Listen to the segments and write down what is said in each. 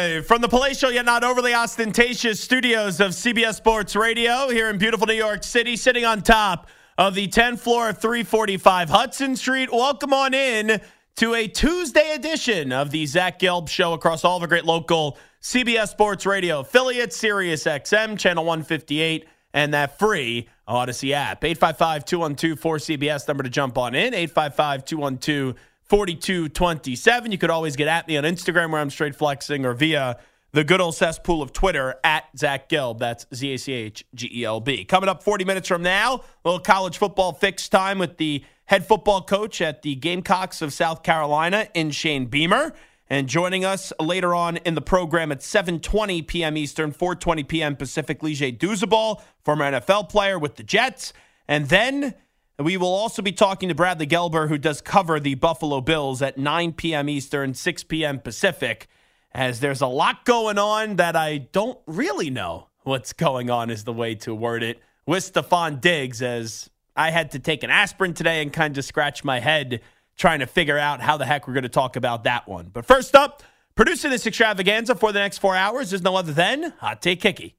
Live from the palatial yet not overly ostentatious studios of CBS Sports Radio here in beautiful New York City, sitting on top of the 10th floor of 345 Hudson Street. Welcome on in to a Tuesday edition of the Zach Gelb Show across all the great local CBS Sports Radio affiliates, Sirius XM, Channel 158, and that free Odyssey app. 855-212-4CBS, number to jump on in, 855-212-4227. You could always get at me on Instagram where I'm straight flexing, or via the good old cesspool of Twitter at Zach Gelb. That's ZACHGELB. Coming up 40 minutes from now, a little college football fix time with the head football coach at the Gamecocks of South Carolina in Shane Beamer. And joining us later on in the program at 7:20 p.m. Eastern, 4:20 p.m. Pacific, Lige Douzabal, former NFL player with the Jets. And then we will also be talking to Bradley Gelber, who does cover the Buffalo Bills at 9 p.m. Eastern, 6 p.m. Pacific, as there's a lot going on that I don't really know what's going on is the way to word it, with Stephon Diggs, as I had to take an aspirin today and kind of scratch my head trying to figure out how the heck we're going to talk about that one. But first up, producing this extravaganza for the next 4 hours is no other than Hot Take Hickey.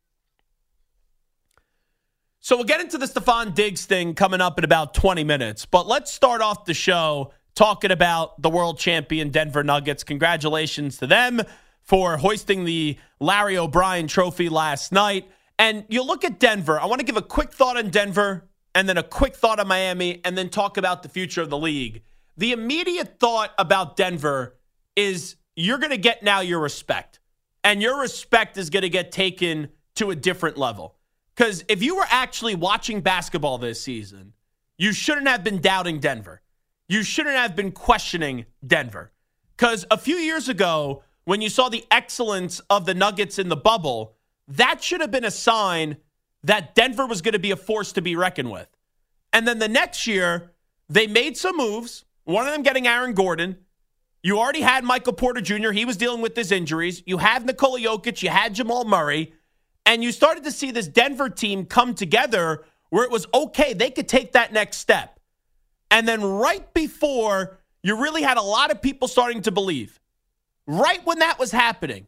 So we'll get into the Stephon Diggs thing coming up in about 20 minutes. But let's start off the show talking about the world champion Denver Nuggets. Congratulations to them for hoisting the Larry O'Brien trophy last night. And you look at Denver. I want to give a quick thought on Denver and then a quick thought on Miami and then talk about the future of the league. The immediate thought about Denver is you're going to get now your respect. And your respect is going to get taken to a different level. Because if you were actually watching basketball this season, you shouldn't have been doubting Denver. You shouldn't have been questioning Denver. Because a few years ago, when you saw the excellence of the Nuggets in the bubble, that should have been a sign that Denver was going to be a force to be reckoned with. And then the next year, they made some moves. One of them getting Aaron Gordon. You already had Michael Porter Jr. He was dealing with his injuries. You had Nikola Jokic. You had Jamal Murray. And you started to see this Denver team come together where it was okay. They could take that next step. And then right before, you really had a lot of people starting to believe. Right when that was happening,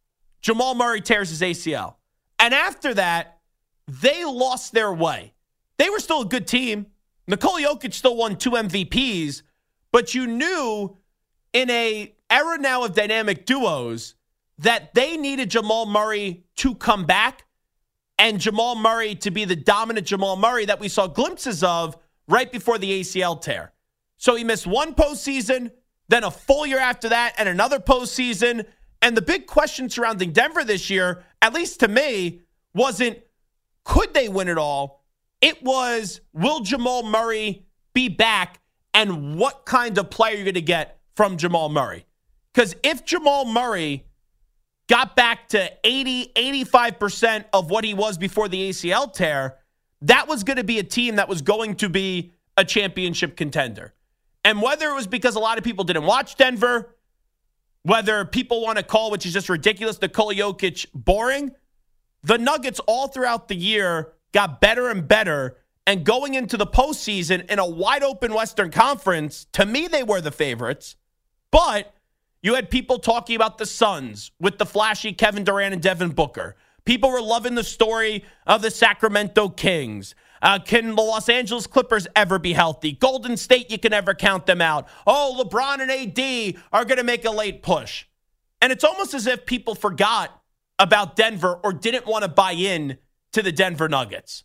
Jamal Murray tears his ACL. And after that, they lost their way. They were still a good team. Nikola Jokic still won 2 MVPs. But you knew in an era now of dynamic duos that they needed Jamal Murray to come back and Jamal Murray to be the dominant Jamal Murray that we saw glimpses of right before the ACL tear. So he missed one postseason, then a full year after that, and another postseason. And the big question surrounding Denver this year, at least to me, wasn't could they win it all? It was, will Jamal Murray be back? And what kind of player you're going to get from Jamal Murray. Because if Jamal Murray got back to 80, 85% of what he was before the ACL tear, that was going to be a team that was going to be a championship contender. And whether it was because a lot of people didn't watch Denver, whether people want to call, which is just ridiculous, Nikola Jokic boring, the Nuggets all throughout the year got better and better. And going into the postseason in a wide-open Western Conference, to me, they were the favorites. But you had people talking about the Suns with the flashy Kevin Durant and Devin Booker. People were loving the story of the Sacramento Kings. Can the Los Angeles Clippers ever be healthy? Golden State, you can never count them out. Oh, LeBron and AD are going to make a late push. And it's almost as if people forgot about Denver or didn't want to buy in to the Denver Nuggets.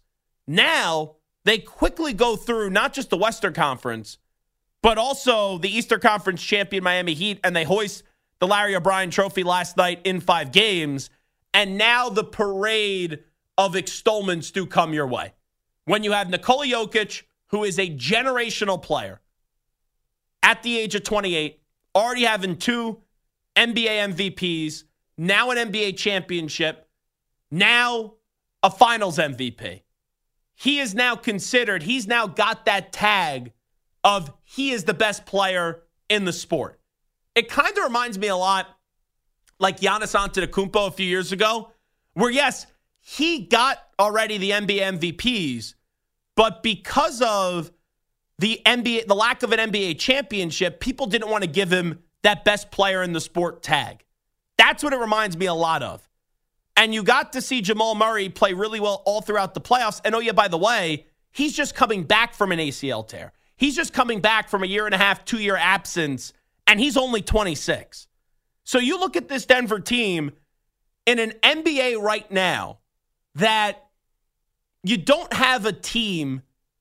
Now, they quickly go through not just the Western Conference, but also the Eastern Conference champion Miami Heat, and they hoist the Larry O'Brien trophy last night in 5 games. And now the parade of extollments do come your way. When you have Nikola Jokic, who is a generational player, at the age of 28, already having 2 NBA MVPs, now an NBA championship, now a finals MVP. He is now considered, he's now got that tag of he is the best player in the sport. It kind of reminds me a lot like Giannis Antetokounmpo a few years ago, where yes, he got already the NBA MVPs, but because of the lack of an NBA championship, people didn't want to give him that best player in the sport tag. That's what it reminds me a lot of. And you got to see Jamal Murray play really well all throughout the playoffs. And oh yeah, by the way, he's just coming back from an ACL tear. He's just coming back from a 1.5 to 2-year absence, and he's only 26. So you look at this Denver team in an NBA right now that you don't have a team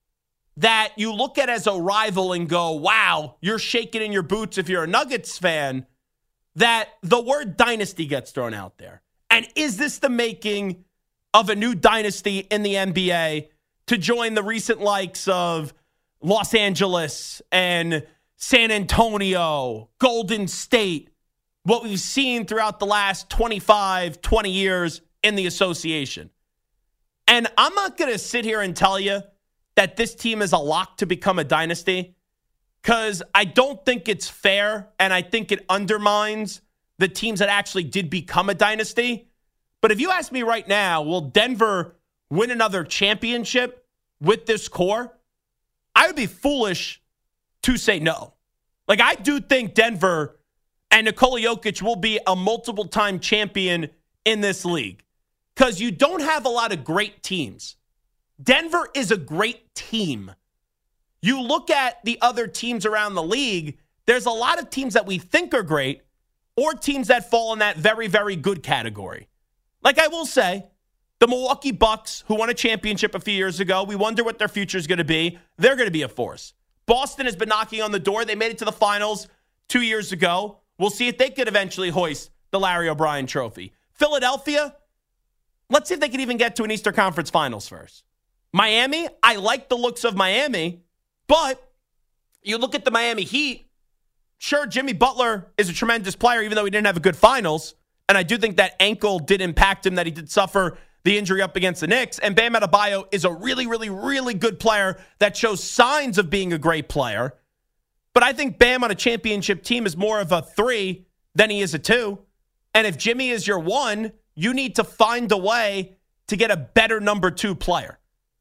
that you look at as a rival and go, wow, you're shaking in your boots if you're a Nuggets fan, that the word dynasty gets thrown out there. And is this the making of a new dynasty in the NBA to join the recent likes of Los Angeles and San Antonio, Golden State, what we've seen throughout the last 25, 20 years in the association? And I'm not going to sit here and tell you that this team is a lock to become a dynasty, because I don't think it's fair, and I think it undermines the teams that actually did become a dynasty. But if you ask me right now, will Denver win another championship with this core? I would be foolish to say no. Like, I do think Denver and Nikola Jokic will be a multiple-time champion in this league, because you don't have a lot of great teams. Denver is a great team. You look at the other teams around the league, there's a lot of teams that we think are great or teams that fall in that very, very good category. Like I will say, the Milwaukee Bucks, who won a championship a few years ago, we wonder what their future is going to be. They're going to be a force. Boston has been knocking on the door. They made it to the finals 2 years ago. We'll see if they could eventually hoist the Larry O'Brien trophy. Philadelphia, let's see if they can even get to an Eastern Conference Finals first. Miami, I like the looks of Miami, but you look at the Miami Heat, sure, Jimmy Butler is a tremendous player, even though he didn't have a good finals. And I do think that ankle did impact him, that he did suffer the injury up against the Knicks. And Bam Adebayo is a really, really, really good player that shows signs of being a great player. But I think Bam on a championship team is more of a 3 than he is a 2. And if Jimmy is your 1, you need to find a way to get a better number 2 player.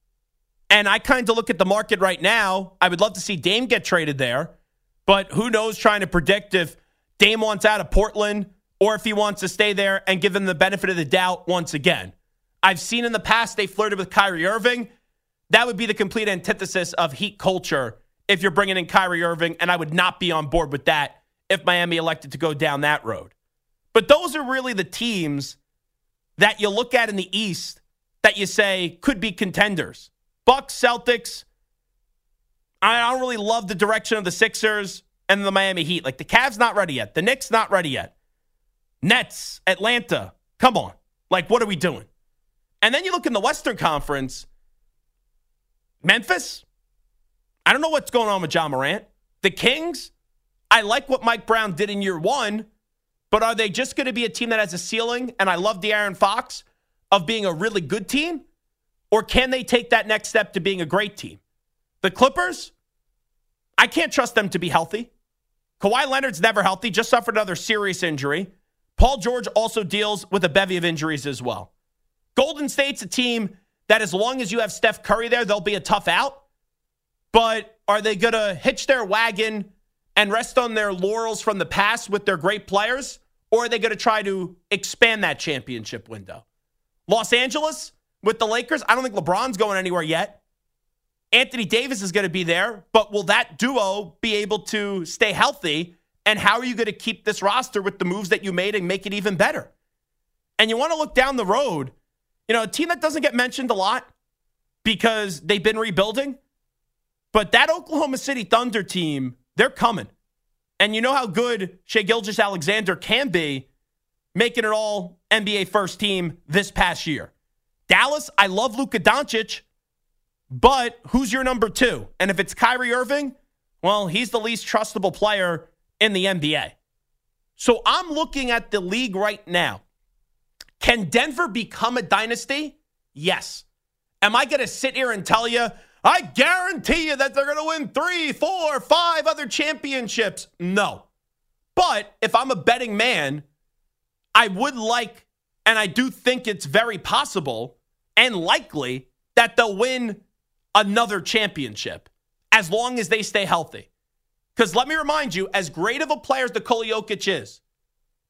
And I kind of look at the market right now. I would love to see Dame get traded there. But who knows, trying to predict if Dame wants out of Portland or if he wants to stay there and give him the benefit of the doubt once again. I've seen in the past they flirted with Kyrie Irving. That would be the complete antithesis of Heat culture if you're bringing in Kyrie Irving, and I would not be on board with that if Miami elected to go down that road. But those are really the teams that you look at in the East that you say could be contenders. Bucks, Celtics. I don't really love the direction of the Sixers and the Miami Heat. Like, the Cavs not ready yet. The Knicks not ready yet. Nets, Atlanta. Come on. Like, what are we doing? And then you look in the Western Conference. Memphis. I don't know what's going on with Ja Morant. The Kings. I like what Mike Brown did in year 1. But are they just going to be a team that has a ceiling? And I love De'Aaron Fox of being a really good team. Or can they take that next step to being a great team? The Clippers, I can't trust them to be healthy. Kawhi Leonard's never healthy, just suffered another serious injury. Paul George also deals with a bevy of injuries as well. Golden State's a team that as long as you have Steph Curry there, they'll be a tough out. But are they going to hitch their wagon and rest on their laurels from the past with their great players? Or are they going to try to expand that championship window? Los Angeles, with the Lakers, I don't think LeBron's going anywhere yet. Anthony Davis is going to be there, but will that duo be able to stay healthy? And how are you going to keep this roster with the moves that you made and make it even better? And you want to look down the road, a team that doesn't get mentioned a lot because they've been rebuilding, but that Oklahoma City Thunder team, they're coming. And you know how good Shai Gilgeous-Alexander can be, making it all NBA first team this past year. Dallas, I love Luka Doncic, but who's your number 2? And if it's Kyrie Irving, well, he's the least trustable player in the NBA. So I'm looking at the league right now. Can Denver become a dynasty? Yes. Am I going to sit here and tell you, I guarantee you that they're going to win 3, 4, 5 other championships? No. But if I'm a betting man, I would like, and I do think it's very possible and likely that they'll win another championship as long as they stay healthy. Because let me remind you, as great of a player as Nikola Jokic is,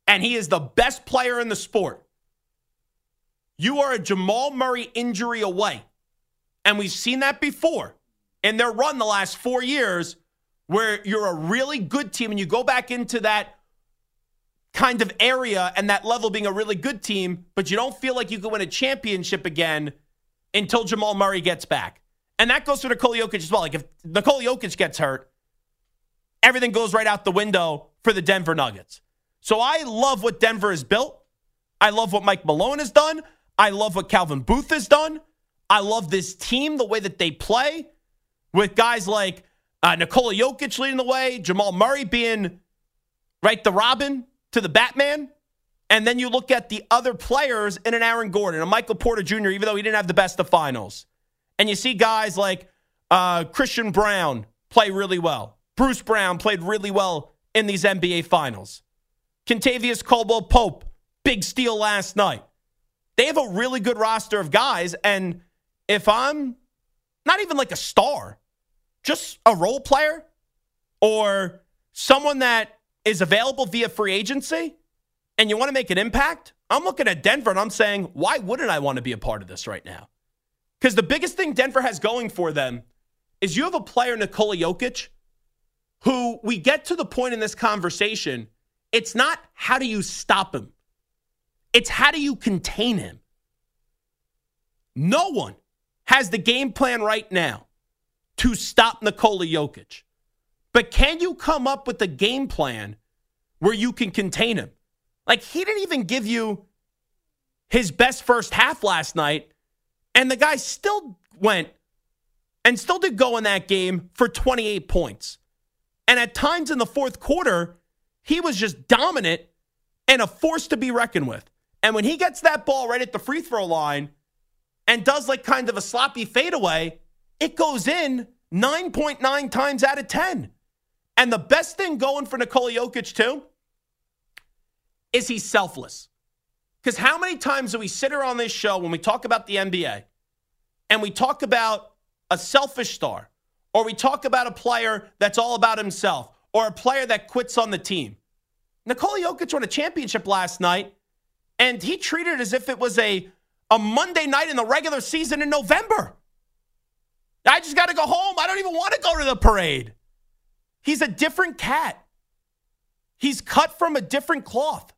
and he is the best player in the sport, you are a Jamal Murray injury away. And we've seen that before in their run the last 4 years, where you're a really good team and you go back into that kind of area and that level being a really good team, but you don't feel like you can win a championship again until Jamal Murray gets back. And that goes for Nikola Jokic as well. Like if Nikola Jokic gets hurt, everything goes right out the window for the Denver Nuggets. So I love what Denver has built. I love what Mike Malone has done. I love what Calvin Booth has done. I love this team, the way that they play, with guys like Nikola Jokic leading the way, Jamal Murray being the Robin to the Batman. And then you look at the other players in an Aaron Gordon, a Michael Porter Jr., even though he didn't have the best of finals. And you see guys like Christian Brown play really well. Bruce Brown played really well in these NBA finals. Kentavious Caldwell-Pope, big steal last night. They have a really good roster of guys. And if I'm not even like a star, just a role player or someone that is available via free agency and you want to make an impact, I'm looking at Denver and I'm saying, why wouldn't I want to be a part of this right now? Because the biggest thing Denver has going for them is you have a player, Nikola Jokic, who we get to the point in this conversation, it's not how do you stop him. It's how do you contain him. No one has the game plan right now to stop Nikola Jokic. But can you come up with a game plan where you can contain him? Like, he didn't even give you his best first half last night, and the guy still went and still did go in that game for 28 points. And at times in the fourth quarter, he was just dominant and a force to be reckoned with. And when he gets that ball right at the free throw line and does like kind of a sloppy fadeaway, it goes in 9.9 times out of 10. And the best thing going for Nikola Jokic too is he's selfless. Because how many times do we sit here on this show when we talk about the NBA and we talk about a selfish star, or we talk about a player that's all about himself, or a player that quits on the team? Nikola Jokic won a championship last night, and he treated it as if it was a Monday night in the regular season in November. I just got to go home. I don't even want to go to the parade. He's a different cat. He's cut from a different cloth.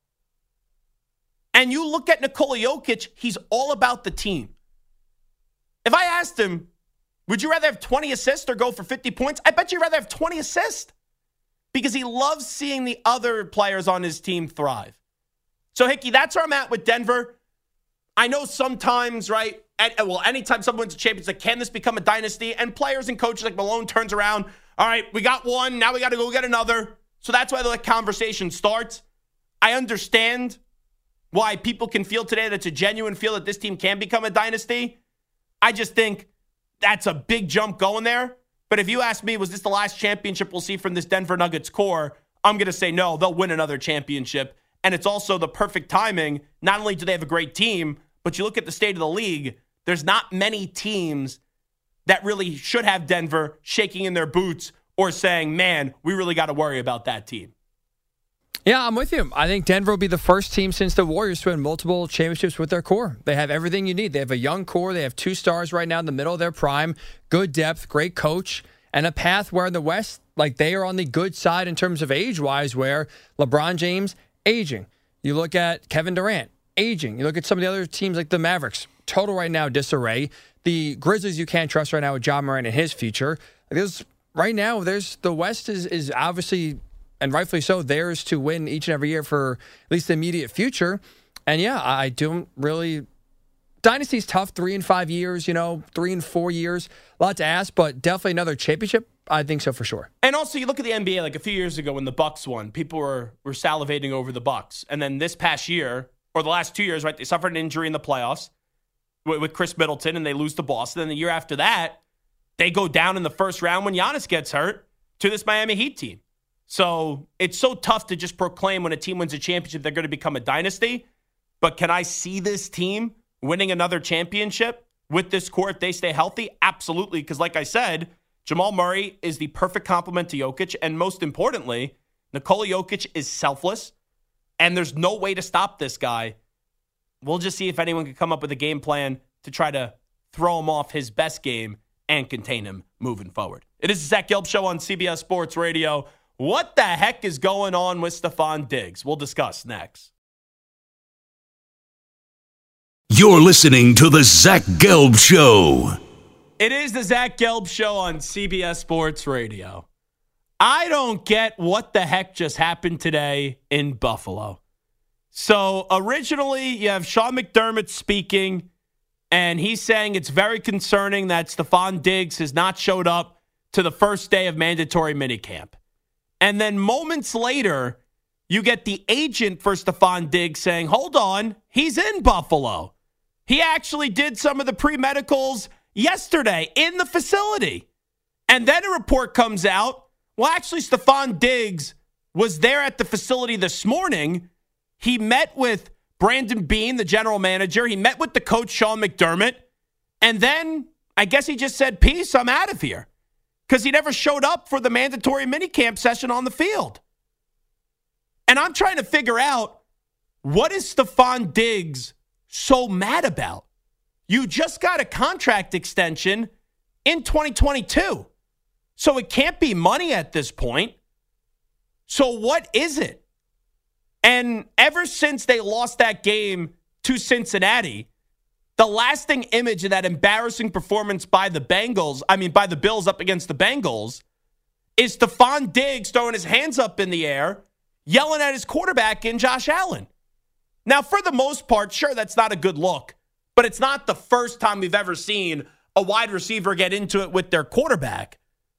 And you look at Nikola Jokic, he's all about the team. If I asked him, would you rather have 20 assists or go for 50 points? I bet you'd rather have 20 assists because he loves seeing the other players on his team thrive. So, Hickey, that's where I'm at with Denver. I know sometimes, right, anytime someone wins a championship, can this become a dynasty? And players and coaches like Malone turns around, all right, we got one, now we got to go get another. So that's why the conversation starts. I understand why people can feel today that it's a genuine feel that this team can become a dynasty. I just think that's a big jump going there. But if you ask me, was this the last championship we'll see from this Denver Nuggets core? I'm going to say no, they'll win another championship. And it's also the perfect timing. Not only do they have a great team, but you look at the state of the league, there's not many teams that really should have Denver shaking in their boots or saying, man, we really got to worry about that team. Yeah, I'm with you. I think Denver will be the first team since the Warriors to win multiple championships with their core. They have everything you need. They have a young core. They have 2 stars right now in the middle of their prime. Good depth, great coach, and a path where in the West, like they are on the good side in terms of age-wise, where LeBron James, aging. You look at Kevin Durant, aging. You look at some of the other teams like the Mavericks, total right now disarray. The Grizzlies you can't trust right now with Ja Morant and his future. Right now, the West is obviously, and rightfully so, theirs to win each and every year for at least the immediate future. And yeah, I don't really. Dynasty's tough, 3 and 5 years, 3 and 4 years. A lot to ask, but definitely another championship. I think so for sure. And also, you look at the NBA like a few years ago when the Bucks won, people were salivating over the Bucks. And then this past year, or the last 2 years, right, they suffered an injury in the playoffs with Chris Middleton, and they lose to Boston. And the year after that, they go down in the first round when Giannis gets hurt to this Miami Heat team. So it's so tough to just proclaim when a team wins a championship, they're going to become a dynasty. But can I see this team winning another championship with this core if they stay healthy? Absolutely, because like I said, Jamal Murray is the perfect complement to Jokic. And most importantly, Nikola Jokic is selfless. and there's no way to stop this guy. We'll just see if anyone can come up with a game plan to try to throw him off his best game and contain him moving forward. It is the Zach Gelb Show on CBS Sports Radio. What the heck is going on with Stefon Diggs? We'll discuss next. You're listening to the Zach Gelb Show. It is the Zach Gelb Show on CBS Sports Radio. I don't get what the heck just happened today in Buffalo. So originally you have Sean McDermott speaking, and he's saying it's very concerning that Stefon Diggs has not showed up to the first day of mandatory minicamp. And then moments later, you get the agent for Stefon Diggs saying, hold on, he's in Buffalo. He actually did some of the pre-medicals yesterday in the facility. And then a report comes out, well, actually, Stefon Diggs was there at the facility this morning. He met with Brandon Beane, the general manager. He met with the coach, Sean McDermott. And then I guess he just said, peace, I'm out of here. Because he never showed up for the mandatory minicamp session on the field. And I'm trying to figure out, what is Stefon Diggs so mad about? You just got a contract extension in 2022. So it can't be money at this point. So what is it? And ever since they lost that game to Cincinnati, the lasting image of that embarrassing performance by the Bills up against the Bengals, is Stefon Diggs throwing his hands up in the air, yelling at his quarterback in Josh Allen. Now, for the most part, sure, that's not a good look, but it's not the first time we've ever seen a wide receiver get into it with their quarterback.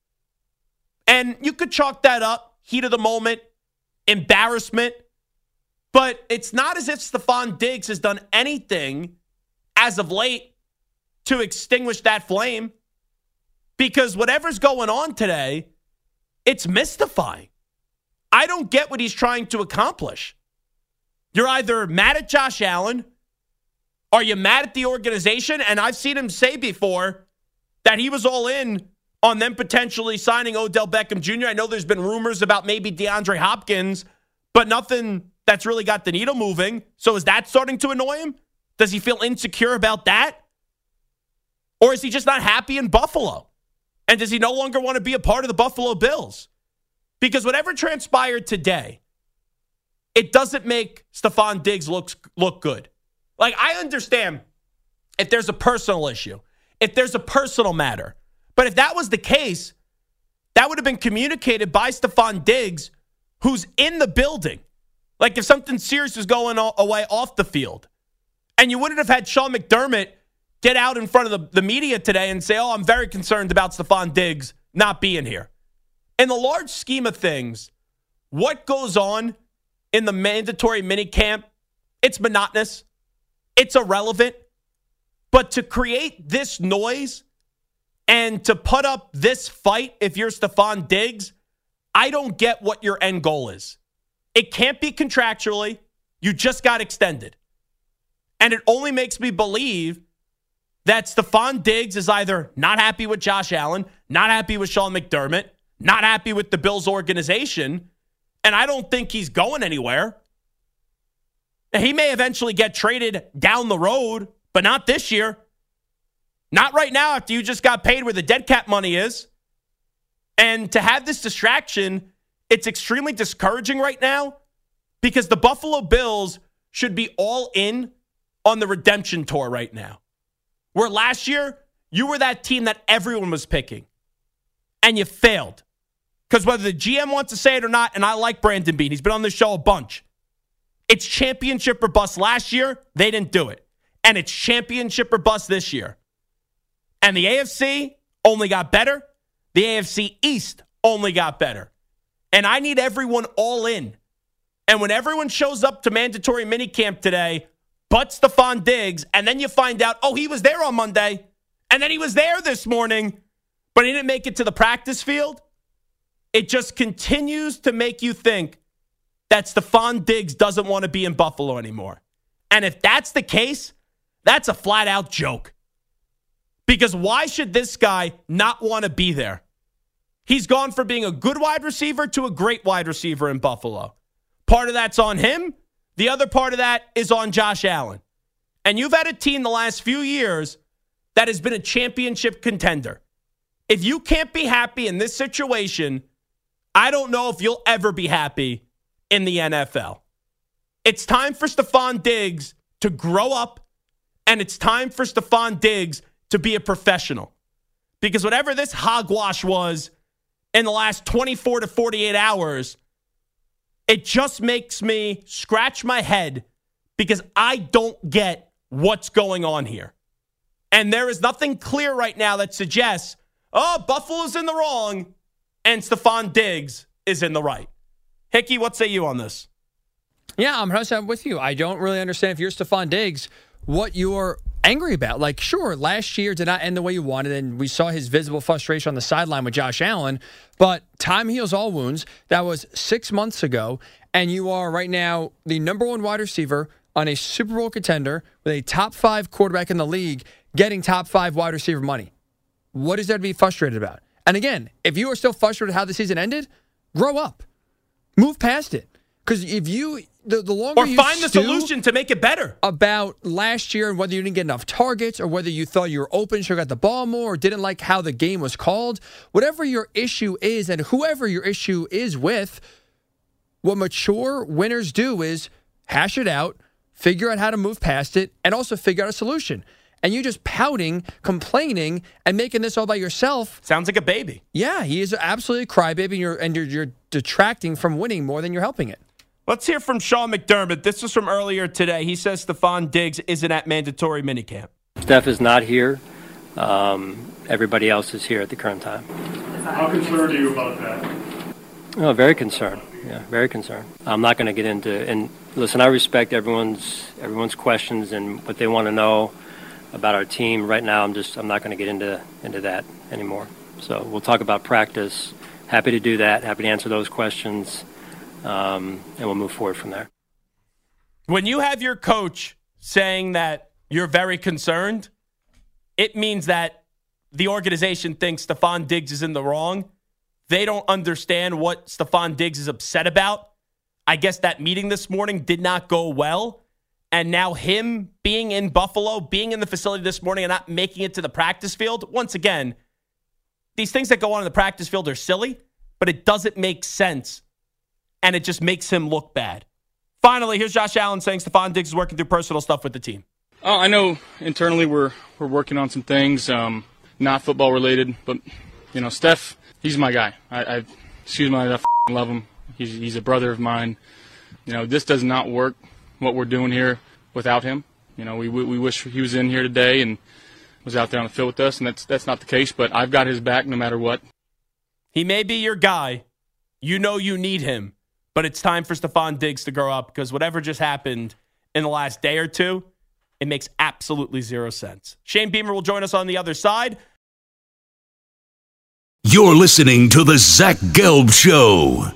And you could chalk that up, heat of the moment, embarrassment, but it's not as if Stefon Diggs has done anything as of late to extinguish that flame, because whatever's going on today, it's mystifying. I don't get what he's trying to accomplish. You're either mad at Josh Allen, or you're mad at the organization, and I've seen him say before that he was all in on them potentially signing Odell Beckham Jr. I know there's been rumors about maybe DeAndre Hopkins, but nothing that's really got the needle moving. So is that starting to annoy him? Does he feel insecure about that? Or is he just not happy in Buffalo? And does he no longer want to be a part of the Buffalo Bills? Because whatever transpired today, it doesn't make Stefon Diggs look good. Like, I understand if there's a personal issue, if there's a personal matter. But if that was the case, that would have been communicated by Stefon Diggs, who's in the building. Like, if something serious is going away off the field. And you wouldn't have had Sean McDermott get out in front of the media today and say, I'm very concerned about Stefon Diggs not being here. In the large scheme of things, what goes on in the mandatory minicamp, it's monotonous. It's irrelevant. But to create this noise and to put up this fight, if you're Stefon Diggs, I don't get what your end goal is. It can't be contractually. You just got extended. And it only makes me believe that Stefon Diggs is either not happy with Josh Allen, not happy with Sean McDermott, not happy with the Bills organization, and I don't think he's going anywhere. He may eventually get traded down the road, but not this year. Not right now after you just got paid where the dead cap money is. And to have this distraction, it's extremely discouraging right now because the Buffalo Bills should be all in on the redemption tour right now. Where last year, you were that team that everyone was picking. And you failed. Because whether the GM wants to say it or not, and I like Brandon Beane, he's been on this show a bunch. It's championship or bust last year. They didn't do it. And it's championship or bust this year. And the AFC only got better. The AFC East only got better. And I need everyone all in. And when everyone shows up to mandatory minicamp today, but Stefon Diggs, and then you find out, he was there on Monday, and then he was there this morning, but he didn't make it to the practice field, it just continues to make you think that Stefon Diggs doesn't want to be in Buffalo anymore. And if that's the case, that's a flat-out joke. Because why should this guy not want to be there? He's gone from being a good wide receiver to a great wide receiver in Buffalo. Part of that's on him. The other part of that is on Josh Allen. And you've had a team the last few years that has been a championship contender. If you can't be happy in this situation, I don't know if you'll ever be happy in the NFL. It's time for Stephon Diggs to grow up, and it's time for Stephon Diggs to be a professional. Because whatever this hogwash was in the last 24 to 48 hours, it just makes me scratch my head because I don't get what's going on here. And there is nothing clear right now that suggests, Buffalo's in the wrong and Stephon Diggs is in the right. Hickey, what say you on this? Yeah, I'm 100% with you. I don't really understand, if you're Stephon Diggs, what you're angry about. Like, sure, last year did not end the way you wanted, and we saw his visible frustration on the sideline with Josh Allen, but time heals all wounds. That was 6 months ago, and you are right now the number one wide receiver on a Super Bowl contender with a top 5 quarterback in the league getting top 5 wide receiver money. What is there to be frustrated about? And again, if you are still frustrated with how the season ended, grow up. Move past it. Because if you, the longer or you find the solution to make it better. About last year and whether you didn't get enough targets or whether you thought you were open, should have got the ball more, or didn't like how the game was called, whatever your issue is and whoever your issue is with, what mature winners do is hash it out, figure out how to move past it, and also figure out a solution. And you just pouting, complaining, and making this all by yourself. Sounds like a baby. Yeah, he is absolutely a crybaby, and you're detracting from winning more than you're helping it. Let's hear from Sean McDermott. This was from earlier today. He says Stephon Diggs isn't at mandatory minicamp. Steph is not here. Everybody else is here at the current time. How concerned are you about that? Oh, very concerned. Yeah, very concerned. I'm not going to get into, and listen, I respect everyone's questions and what they want to know about our team. Right now, I'm not going to get into that anymore. So we'll talk about practice. Happy to do that. Happy to answer those questions, and we'll move forward from there. When you have your coach saying that you're very concerned, it means that the organization thinks Stephon Diggs is in the wrong. They don't understand what Stephon Diggs is upset about. I guess that meeting this morning did not go well. And now him being in Buffalo, being in the facility this morning and not making it to the practice field, once again, these things that go on in the practice field are silly, but it doesn't make sense. And it just makes him look bad. Finally, here's Josh Allen saying Stephon Diggs is working through personal stuff with the team. Oh, I know internally we're working on some things, not football related, but Steph, he's my guy. I love him. He's a brother of mine. This does not work, what we're doing here, without him. We wish he was in here today and was out there on the field with us, and that's not the case. But I've got his back no matter what. He may be your guy. You need him. But it's time for Stephon Diggs to grow up, because whatever just happened in the last day or two, it makes absolutely zero sense. Shane Beamer will join us on the other side. You're listening to the Zach Gelb Show.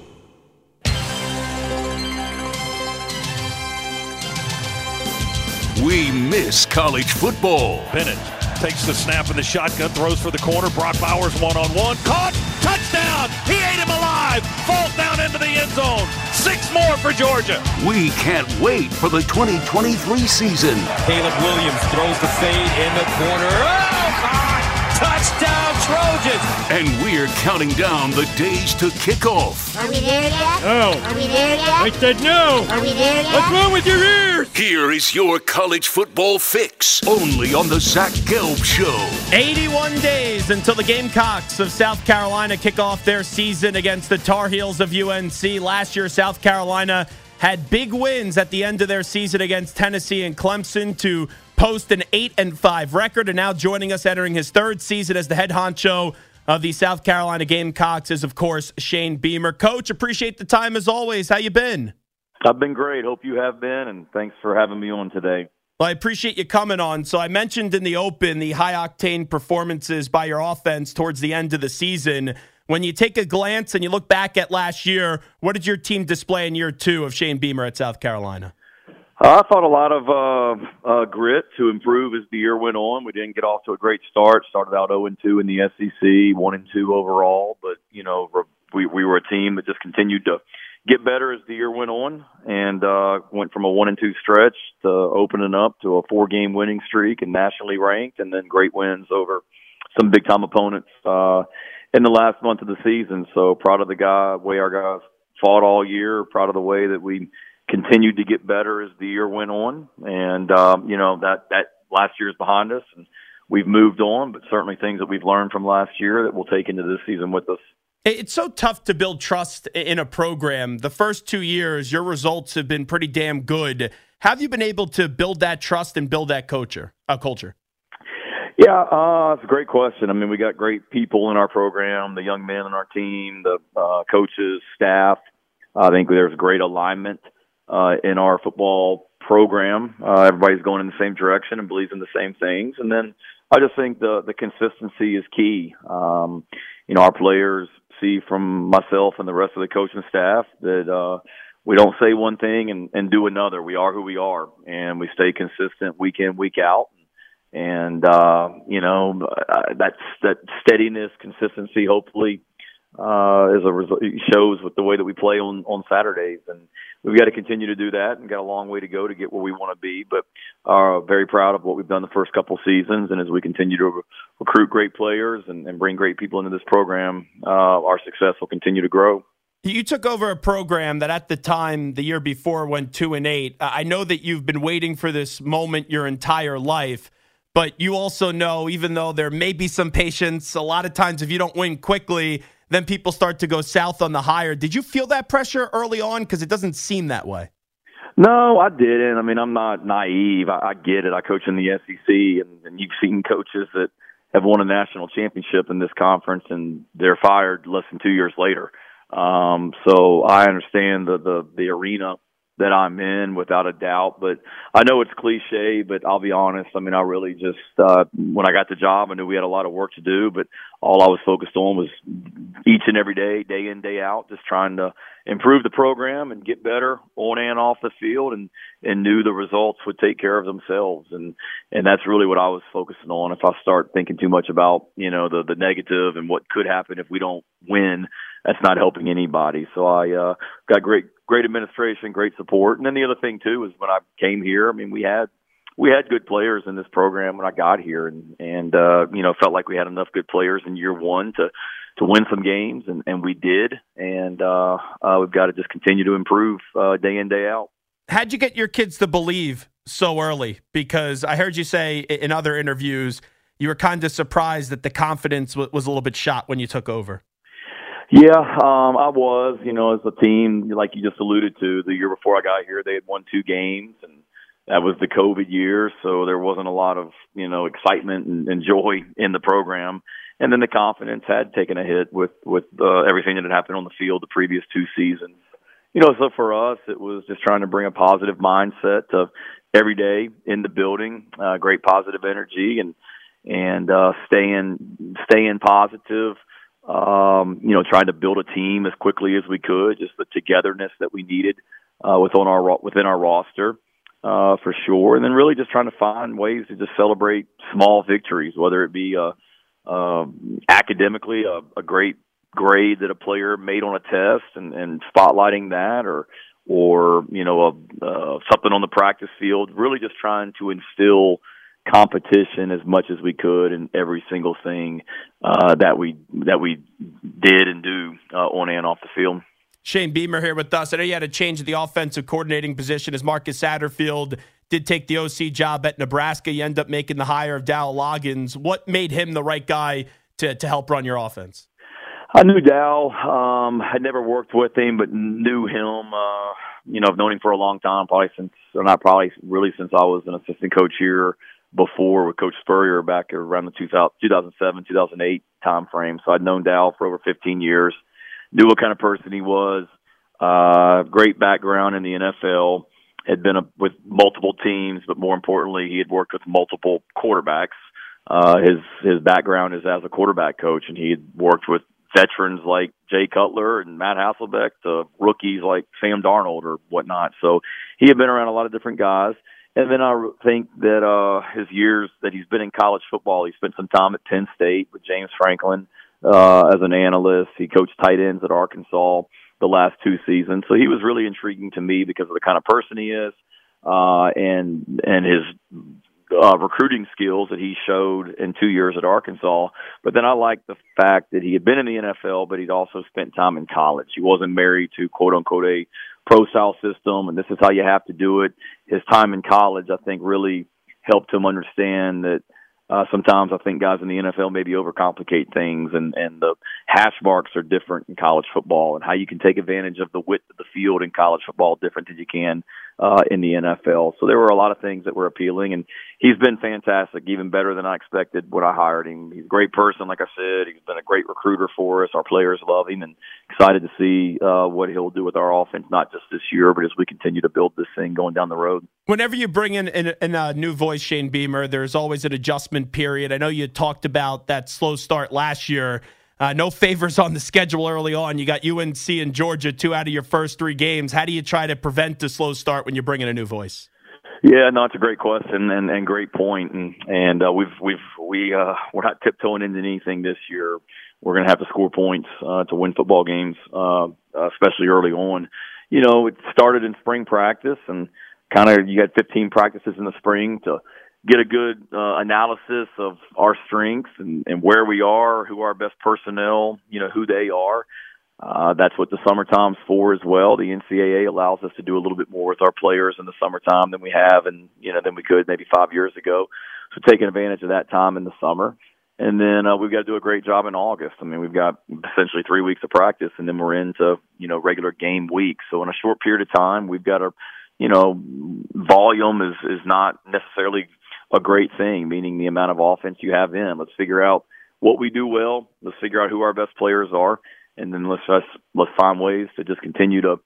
We miss college football. Bennett takes the snap in the shotgun, throws for the corner. Brock Bowers one-on-one. Caught! Touchdown! He ate him alive! Falls down into the end zone. 6 more for Georgia. We can't wait for the 2023 season. Caleb Williams throws the fade in the corner. Oh, God! Touchdown, Trojans! And we're counting down the days to kick off. Are we there yet? No. Are we there yet? I said no. Are we there yet? What's wrong with your ears? Here is your college football fix, only on the Zach Gelb Show. 81 days until the Gamecocks of South Carolina kick off their season against the Tar Heels of UNC. Last year, South Carolina had big wins at the end of their season against Tennessee and Clemson to post an 8-5 record, and now joining us entering his 3rd season as the head honcho of the South Carolina Gamecocks is, of course, Shane Beamer. Coach, appreciate the time as always. How you been? I've been great. Hope you have been, and thanks for having me on today. Well, I appreciate you coming on. So I mentioned in the open the high-octane performances by your offense towards the end of the season. When you take a glance and you look back at last year, what did your team display in year 2 of Shane Beamer at South Carolina? I thought a lot of grit to improve as the year went on. We didn't get off to a great start. Started out 0-2 in the SEC, 1-2 overall. But we were a team that just continued to get better as the year went on, and went from a 1-2 stretch to opening up to a 4-game winning streak and nationally ranked, and then great wins over some big time opponents in the last month of the season. So proud of the way our guys fought all year. Proud of the way that we continued to get better as the year went on, and that last year is behind us, and we've moved on. But certainly things that we've learned from last year that we'll take into this season with us. It's so tough to build trust in a program. The first 2 years, your results have been pretty damn good. Have you been able to build that trust and build that culture? Yeah, it's a great question. I mean, we got great people in our program, the young men on our team, the coaches, staff. I think there's great alignment in our football program. Everybody's going in the same direction and believes in the same things. And then I just think the consistency is key. Our players see from myself and the rest of the coaching staff that we don't say one thing and do another. We are who we are, and we stay consistent week in, week out. And, that steadiness, consistency, hopefully, is a result, shows with the way that we play on Saturdays. And we've got to continue to do that and got a long way to go to get where we want to be. But very proud of what we've done the first couple seasons. And as we continue to recruit great players and bring great people into this program, our success will continue to grow. You took over a program that at the time, the year before, went 2-8. I know that you've been waiting for this moment your entire life. But you also know, even though there may be some patience, a lot of times if you don't win quickly, then people start to go south on the hire. Did you feel that pressure early on? Because it doesn't seem that way. No, I didn't. I mean, I'm not naive. I get it. I coach in the SEC, and you've seen coaches that have won a national championship in this conference, and they're fired less than 2 years later. So I understand the arena that I'm in without a doubt, but I know it's cliche, but I'll be honest. I mean, I really just, when I got the job, I knew we had a lot of work to do, but all I was focused on was each and every day, day in, day out, just trying to improve the program and get better on and off the field, and knew the results would take care of themselves. And that's really what I was focusing on. If I start thinking too much about, the negative and what could happen if we don't win, that's not helping anybody. So I got great administration, great support. And then the other thing too is when I came here, I mean, we had good players in this program when I got here, and felt like we had enough good players in year one to win some games, and we did. And we've got to just continue to improve day in, day out. How'd you get your kids to believe so early? Because I heard you say in other interviews you were kind of surprised that the confidence was a little bit shot when you took over. Yeah, I was, as a team, like you just alluded to, the year before I got here, they had won 2 games, and that was the COVID year. So there wasn't a lot of, excitement and joy in the program. And then the confidence had taken a hit with everything that had happened on the field the previous 2 seasons. So for us, it was just trying to bring a positive mindset to every day in the building, great positive energy and staying positive. Trying to build a team as quickly as we could, just the togetherness that we needed within our roster, for sure. And then really just trying to find ways to just celebrate small victories, whether it be academically a great grade that a player made on a test and spotlighting that, or something on the practice field. Really just trying to instill competition as much as we could in every single thing that we did and do on and off the field. Shane Beamer here with us. I know you had a change at the offensive coordinating position as Marcus Satterfield did take the OC job at Nebraska. You end up making the hire of Dow Loggins. What made him the right guy to help run your offense? I knew Dow. Had never worked with him, but knew him. I've known him for a long time, since I was an assistant coach here before with Coach Spurrier back around the 2007, 2008 time frame. So I'd known Dow for over 15 years, knew what kind of person he was, great background in the NFL, had been with multiple teams, but more importantly, he had worked with multiple quarterbacks. His background is as a quarterback coach, and he had worked with veterans like Jay Cutler and Matt Hasselbeck to rookies like Sam Darnold or whatnot. So he had been around a lot of different guys. And then I think that his years that he's been in college football, he spent some time at Penn State with James Franklin as an analyst. He coached tight ends at Arkansas. the last 2 seasons. So he was really intriguing to me because of the kind of person he is, and his recruiting skills that he showed in 2 years at Arkansas. But then I liked the fact that he had been in the NFL, but he'd also spent time in college. He wasn't married to, quote-unquote, a pro-style system, and this is how you have to do it. His time in college, I think, really helped him understand that sometimes I think guys in the NFL maybe overcomplicate things, and the hash marks are different in college football, and how you can take advantage of the width of the field in college football different than you can in the NFL. So there were a lot of things that were appealing, and he's been fantastic, even better than I expected when I hired him. He's a great person, like I said. He's been a great recruiter for us. Our players love him, and excited to see what he'll do with our offense, not just this year, but as we continue to build this thing going down the road. Whenever you bring in a new voice, Shane Beamer, there's always an adjustment period. I know you talked about that slow start last year. No favors on the schedule early on. You got UNC and Georgia, 2 out of your first 3 games. How do you try to prevent a slow start when you bring in a new voice? Yeah, no, it's a great question and great point. And we're not tiptoeing into anything this year. We're going to have to score points to win football games, especially early on. You know, it started in spring practice, and kind of you had 15 practices in the spring to get a good analysis of our strengths and where we are, who our best personnel, you know, who they are. That's what the summertime's for as well. The NCAA allows us to do a little bit more with our players in the summertime than we have, and than we could maybe 5 years ago. So taking advantage of that time in the summer. And then we've got to do a great job in August. I mean, we've got essentially 3 weeks of practice, and then we're into, regular game weeks. So in a short period of time, we've got to, volume is not necessarily a great thing, meaning the amount of offense you have in. Let's figure out what we do well. Let's figure out who our best players are. And then let's find ways to just continue to,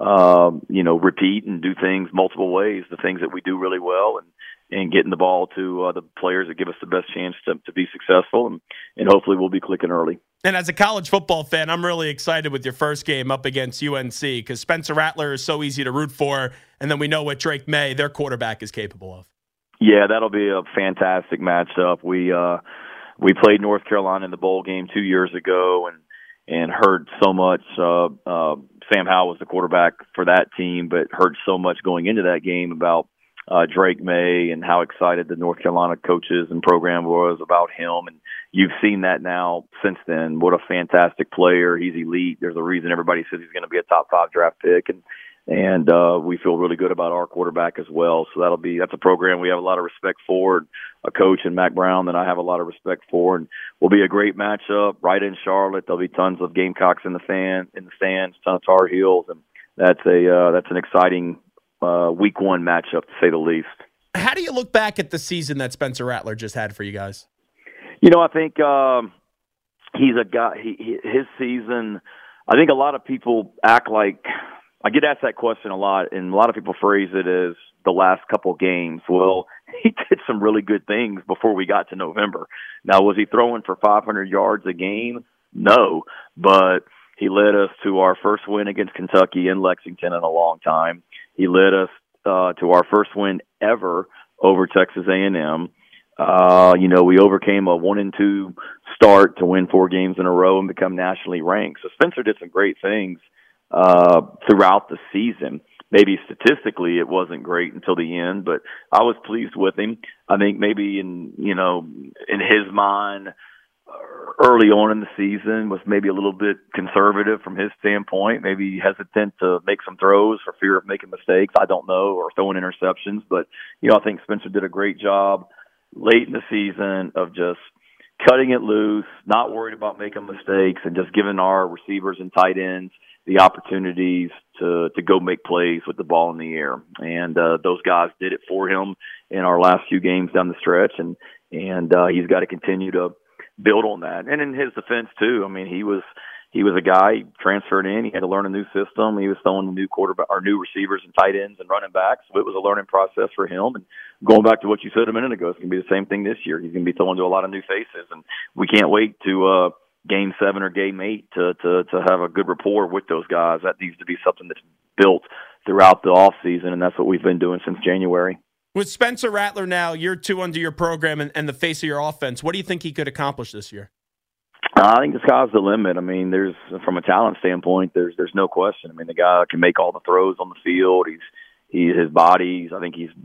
repeat and do things multiple ways, the things that we do really well, and getting the ball to the players that give us the best chance to be successful. And hopefully we'll be clicking early. And as a college football fan, I'm really excited with your first game up against UNC because Spencer Rattler is so easy to root for. And then we know what Drake May, their quarterback, is capable of. Yeah, that'll be a fantastic matchup. We played North Carolina in the bowl game 2 years ago and heard so much. Sam Howell was the quarterback for that team, but heard so much going into that game about Drake May and how excited the North Carolina coaches and program was about him. And you've seen that now since then. What a fantastic player. He's elite. There's a reason everybody says he's going to be a top 5 draft pick. And we feel really good about our quarterback as well. So that's a program we have a lot of respect for, a coach in Mack Brown that I have a lot of respect for, and will be a great matchup right in Charlotte. There'll be tons of Gamecocks in the stands, ton of Tar Heels, and that's an exciting week 1 matchup to say the least. How do you look back at the season that Spencer Rattler just had for you guys? I think he's a guy. His season. I think a lot of people act like. I get asked that question a lot, and a lot of people phrase it as the last couple games. Well, he did some really good things before we got to November. Now, was he throwing for 500 yards a game? No, but he led us to our first win against Kentucky in Lexington in a long time. He led us to our first win ever over Texas A&M. We overcame a 1-2 start to win 4 games in a row and become nationally ranked. So Spencer did some great things throughout the season. Maybe statistically it wasn't great until the end, but I was pleased with him. I think maybe in his mind early on in the season was maybe a little bit conservative from his standpoint, maybe hesitant to make some throws for fear of making mistakes. I don't know, or throwing interceptions, but I think Spencer did a great job late in the season of just cutting it loose, not worried about making mistakes, and just giving our receivers and tight ends the opportunities to go make plays with the ball in the air. And those guys did it for him in our last few games down the stretch, and he's got to continue to build on that. And in his defense too, I mean, he was a guy transferred in. He had to learn a new system. He was throwing the new new receivers and tight ends and running backs. So it was a learning process for him. And going back to what you said a minute ago, it's going to be the same thing this year. He's going to be throwing to a lot of new faces, and we can't wait to Game 7 or Game 8 to have a good rapport with those guys. That needs to be something that's built throughout the off season, and that's what we've been doing since January. With Spencer Rattler now, year 2 under your program and the face of your offense, what do you think he could accomplish this year? I think the sky's the limit. I mean, there's from a talent standpoint, there's no question. I mean, the guy can make all the throws on the field. His body. I think he's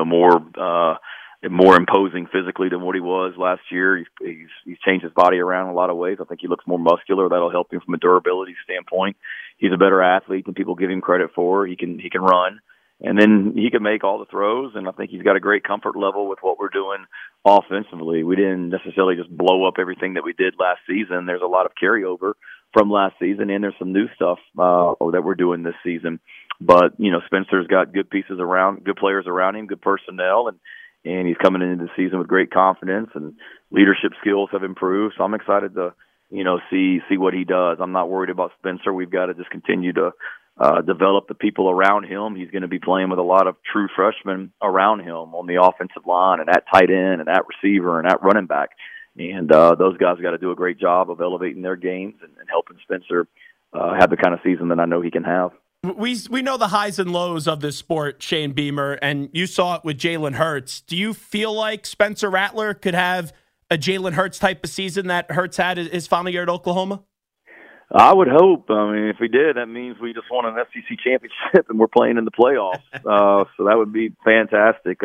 more imposing physically than what he was last year. He's changed his body around in a lot of ways. I think he looks more muscular. That'll help him from a durability standpoint. He's a better athlete than people give him credit for. He can run. And then he can make all the throws, and I think he's got a great comfort level with what we're doing offensively. We didn't necessarily just blow up everything that we did last season. There's a lot of carryover from last season, and there's some new stuff that we're doing this season. But, Spencer's got good pieces around, good players around him, good personnel, and he's coming into the season with great confidence, and leadership skills have improved. So I'm excited to, see what he does. I'm not worried about Spencer. We've got to just continue to develop the people around him. He's going to be playing with a lot of true freshmen around him on the offensive line and at tight end and at receiver and at running back. And those guys got to do a great job of elevating their games and helping Spencer have the kind of season that I know he can have. We know the highs and lows of this sport, Shane Beamer, and you saw it with Jalen Hurts. Do you feel like Spencer Rattler could have a Jalen Hurts type of season that Hurts had his final year at Oklahoma? I would hope. I mean, if we did, that means we just won an SEC championship and we're playing in the playoffs. So that would be fantastic.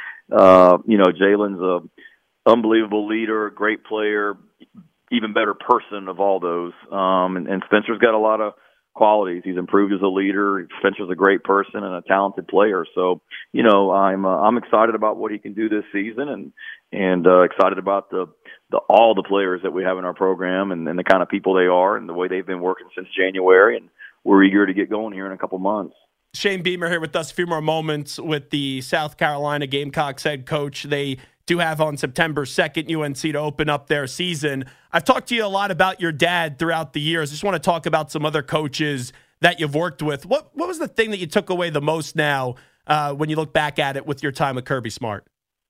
Jalen's an unbelievable leader, great player, even better person of all those. And Spencer's got a lot of qualities. He's improved as a leader. Spencer's a great person and a talented player. So, I'm excited about what he can do this season and excited about all the players that we have in our program and the kind of people they are and the way they've been working since January. And we're eager to get going here in a couple months. Shane Beamer here with us. A few more moments with the South Carolina Gamecocks head coach. They do have on September 2nd UNC to open up their season. I've talked to you a lot about your dad throughout the years. I just want to talk about some other coaches that you've worked with. What was the thing that you took away the most now when you look back at it with your time with Kirby Smart?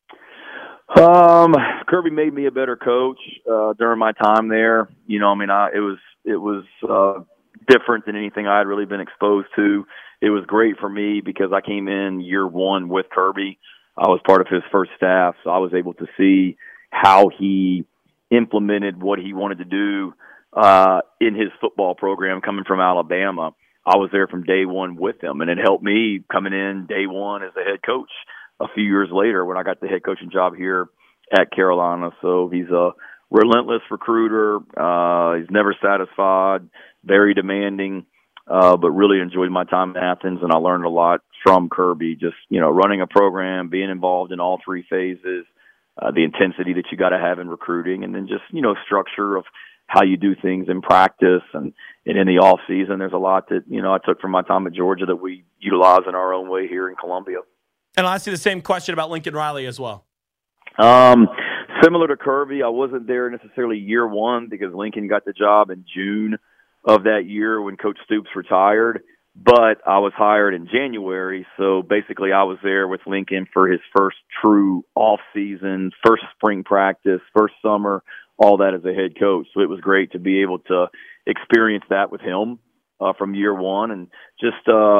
Kirby made me a better coach during my time there. It was different than anything I had really been exposed to. It was great for me because I came in year one with Kirby. I was part of his first staff, so I was able to see how he implemented what he wanted to do in his football program coming from Alabama. I was there from day one with him, and it helped me coming in day one as the head coach a few years later when I got the head coaching job here at Carolina. So he's a relentless recruiter. He's never satisfied, very demanding, but really enjoyed my time in Athens, and I learned a lot from Kirby, just, running a program, being involved in all three phases, the intensity that you got to have in recruiting, and then just, structure of how you do things in practice and in the off season. There's a lot that, I took from my time at Georgia that we utilize in our own way here in Columbia. And I'll ask you the same question about Lincoln Riley as well. Similar to Kirby, I wasn't there necessarily year one because Lincoln got the job in June of that year when Coach Stoops retired, but I was hired in January. So basically I was there with Lincoln for his first true off season, first spring practice, first summer, all that as a head coach. So it was great to be able to experience that with him from year one, and just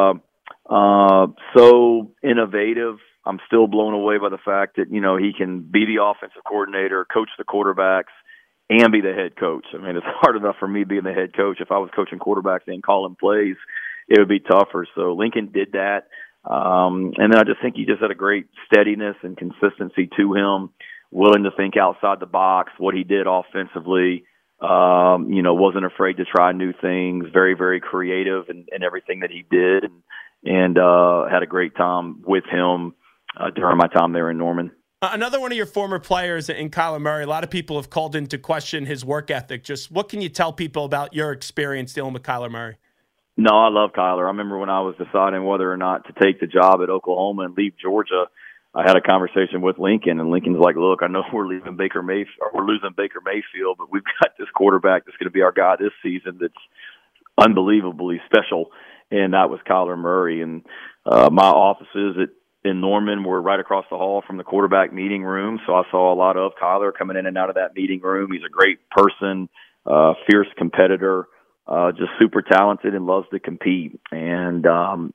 so innovative. I'm still blown away by the fact that, he can be the offensive coordinator, coach the quarterbacks, and be the head coach. I mean, it's hard enough for me being the head coach. If I was coaching quarterbacks and calling plays, it would be tougher. So Lincoln did that. And then I just think he just had a great steadiness and consistency to him, willing to think outside the box, what he did offensively, wasn't afraid to try new things, very, very creative in everything that he did, and had a great time with him during my time there in Norman. Another one of your former players in Kyler Murray, a lot of people have called into question his work ethic. Just what can you tell people about your experience dealing with Kyler Murray? No, I love Kyler. I remember when I was deciding whether or not to take the job at Oklahoma and leave Georgia, I had a conversation with Lincoln, and Lincoln's like, look, I know we're losing Baker Mayfield, but we've got this quarterback that's going to be our guy this season that's unbelievably special, and that was Kyler Murray. And my offices in Norman were right across the hall from the quarterback meeting room, so I saw a lot of Kyler coming in and out of that meeting room. He's a great person, fierce competitor, just super talented and loves to compete. And, I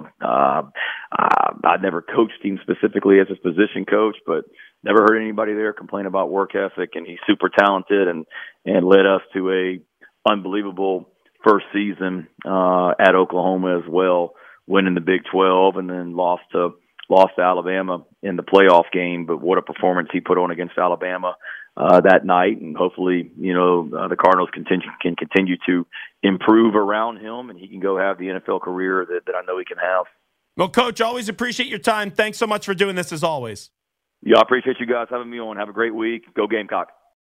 never coached him specifically as his position coach, but never heard anybody there complain about work ethic. And he's super talented and led us to a unbelievable first season at Oklahoma as well, winning the Big 12 and then lost to Alabama in the playoff game. But what a performance he put on against Alabama that night. And hopefully, the Cardinals can continue to improve around him and he can go have the NFL career that I know he can have. Well, Coach, always appreciate your time. Thanks so much for doing this as always. Yeah, I appreciate you guys having me on. Have a great week. Go Gamecock.